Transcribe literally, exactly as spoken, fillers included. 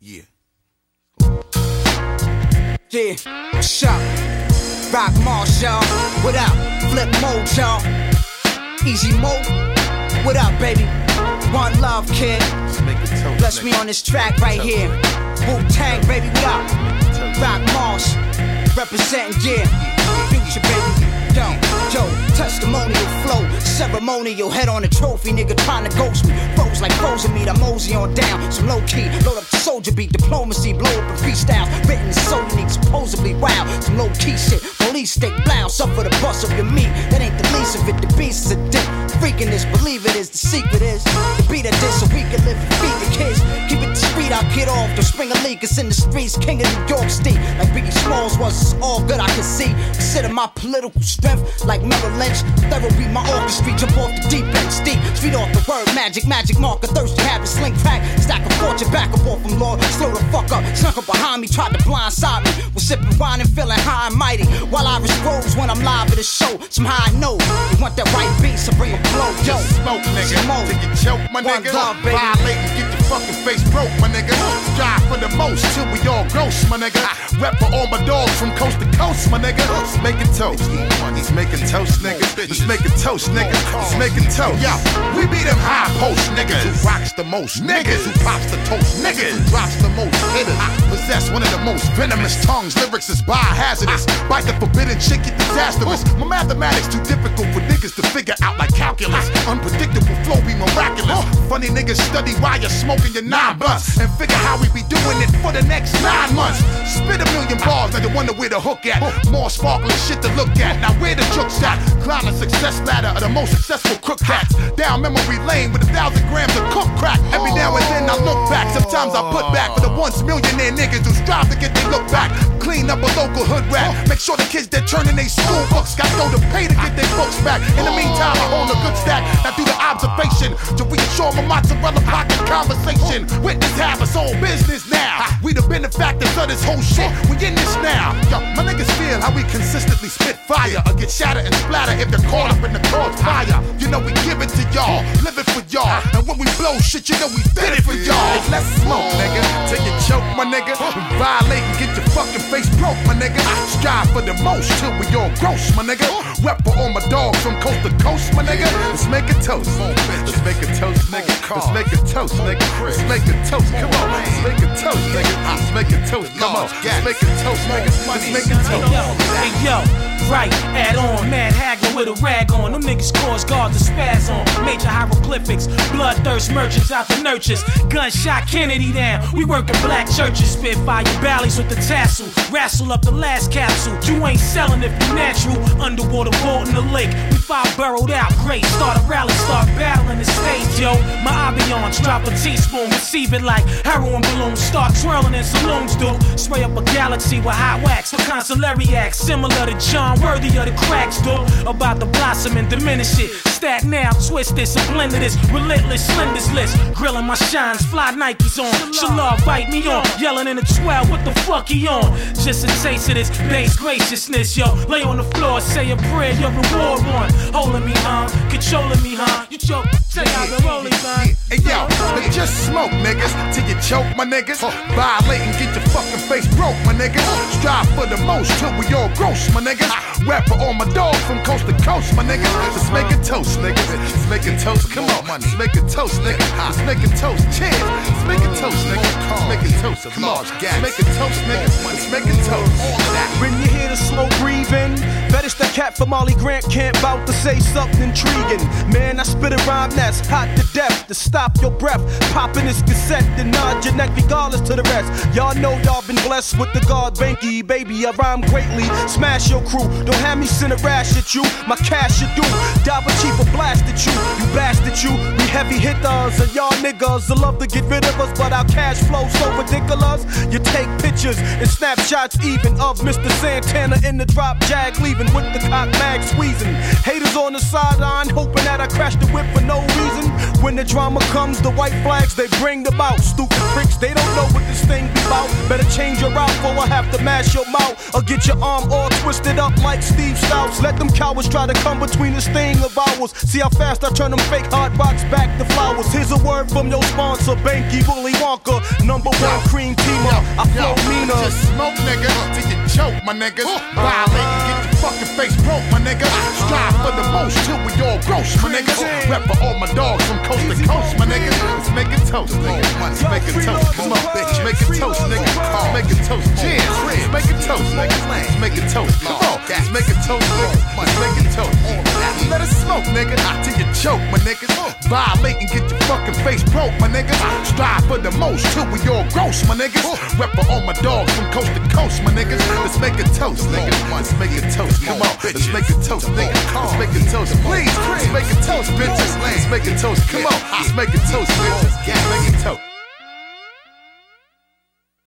Yeah. Yeah, what's up? Rock Marshall, what up? Flip mode, y'all. Easy mode, what up, baby? One love, kid. Bless me on this track right here. Wu-Tang, baby, what up? Rock Marsh, representing, yeah. Future, baby. Yo, yo, testimonial flow, ceremonial, head on a trophy, nigga trying to ghost me. Froze like frozen meat, I mosey on down. Some low key, load up the soldier beat, diplomacy, blow up a freestyle. Written is so unique, supposedly wild. Some low key shit, police stick blouse, suffer the bust of your meat. That ain't the least of it, the beast is a dick. Freaking this, believe it is, the secret is the beat of this so we can live and feed the kids. Keep it discreet, I'll get off, don't spring a leak. It's in the streets, king of New York State. Like Biggie Smalls was, it's all good I can see. Consider my political strength like Merrill Lynch. Therapy, my orchestra, jump off the deep end, steep. Street off the word, magic, magic marker, thirsty habit, sling crack. Stack a fortune, back up off from Lord. Slow the fuck up, snuck up behind me, tried to blindside me. Was sipping wine and feeling high and mighty. While I was rose when I'm live at a show. Some high note, you want that right beat, so bring a blow. Yo, just smoke, nigga, smoke. till you choke, my One nigga. love, baby. Violate and get your fucking face broke, my nigga. Strive for the most till we all gross, my nigga. Rep for all my dogs from coast to coast, my nigga. Let's make it toast. He's making toast, nigga. Let's make it toast, nigga. Let's make it toast. Yo, we be them high post niggas who rocks the most, niggas who pops the toast, niggas who drops the most hitters. Possess one of the most venomous tongues. Lyrics is biohazardous. Bite the forbidden shit, get disastrous. My mathematics too difficult for niggas to figure out like calculus. Unpredictable flow be miraculous. Funny niggas study while you're smoking your nine blunts and figure how we be doing it for the next nine months. Spit a million bars, now you wonder where the hook at. More sparkling shit to look at. Now where the jokes at? Climb the success ladder of the most successful crook cats. Down memory lane with a thousand grams of cook crack. Every now and then I look back. Sometimes I put back for the once millionaire niggas who strive to get their look back. Clean up a local hood rat. Make sure the kids that turn in their school books got to go to pay to get their books back. In the meantime, I own a good stack. Now do the observation to reassure my mozzarella pocket conversation. Witness have us own business now. We the benefactors of this whole shit. We in this now. Yo, my niggas feel how we consistently spit fire or get shattered and splatter if they're caught up in the crossfire. You know we give it to y'all, live it for y'all. And when we blow shit, you know we did it for y'all. Let's smoke, nigga, till you choke, my nigga. Violate and get your fucking face broke, my nigga. Strive for the most till we all gross, my nigga. Rep for all my dogs from coast to coast, my nigga. Let's make a toast. Let's make a toast, nigga. Let's make a toast, nigga. Let's make a toast. Come on, let's make a toast, nigga. Let's make a toast. Come on, let's make a toast, nigga. Let's make a toast. Hey yo, right, add on, mad haggler with a rag on. Them niggas cause guards to spaz on. Major hieroglyphics, bloodthirst merchants out the nurtures. Gunshot Kennedy down. We working black churches, spit fire valleys with the tassel. Wrestle up the last capsule. You ain't selling if you natural. Underwater vault in the lake. We five burrowed out, great. Start a rally, start battling the stage, yo. My ambiance, drop a teaspoon, receive it like heroin balloons. Start twirling in saloons, do. Spray up a galaxy with hot wax. The consulary act, similar to John, worthy of the cracks, do. About to blossom and diminish it. Stat now, twist this and blend this. Relentless, slenders list. Grilling my shines, fly Nikes on. Shalom, bite me on. Yelling in the twelve, what the fuck he on? Just a taste of this base graciousness, yo. Lay on the floor, say a prayer, your reward one. Holding me, huh? Controlling me, huh? You choke, check out the rolling, son. Hey yo, but just smoke, niggas, till you choke, my niggas. Violate and get your fucking face broke, my niggas. Strive for the most till we all gross, my niggas. Rap for all my dogs from coast to coast, my niggas. Let's make a toast, niggas. Let's make a toast, come on. Let's make a toast, nigga. Let's make a toast, cheers. Let's make a toast, nigga. Let's make a toast, come on. Let's make a toast, nigga. Let's make a toast. When you hear the smoke breathing, fetish the cat for Molly Grant can't bout to say something intriguing. Man, I spit a rhyme that's hot to death to stop your breath. Popping this cassette and nod your neck regardless to the rest. Y'all know y'all been blessed with the God Banky, baby. I rhyme greatly, smash your crew. Don't have me send a rash at you, my cash you do. Dabba Chief will blast at you, you blasted you. We heavy hitters and y'all niggas will love to get rid of us, but our cash flow so ridiculous. You take pictures and snapshots even of Mister Santana in the drop jag, leaving with the cock mag squeezing. Haters on the sideline hoping that I crash the whip for no reason. When the drama comes, the white flags they bring them out. Stupid pricks, they don't know what what this thing be about. Better change your route, or I have to mash your mouth, or get your arm all twisted up like Steve Stouts. Let them cowards try to come between this thing of ours. See how fast I turn them fake hard rocks back to flowers. Here's a word from your sponsor, Banky Willy Wonka, number one cream teamer. I flow meaner. Just smoke, nigga, till you choke, my niggas. Violate and get your fucking face broke, my nigga. Strive for the most till we all gross, my nigga. Rep for all my dogs from coast to coast, my nigga. Let's make it toast, nigga. Let's make it toast. Come on, bitch, make it toast, nigga. Let's make it toast. Cheers. Let's make it toast, nigga. Let's make it toast. Come on, let's make it toast, nigga. Let's make it toast. Let us smoke, nigga, till you choke, my nigga. Violate and get your fucking face broke, my nigga. Strive for the most till we all gross, my niggas. Rep for all my dogs from coast to coast, my niggas. Let's make it toast, nigga. Let's make it toast. Come on, let's make it toast, nigga. Let's make it toast, please. Let's make it toast, bitches. Let's make it toast. Come on, let's make it toast, bitches. Let's make it toast.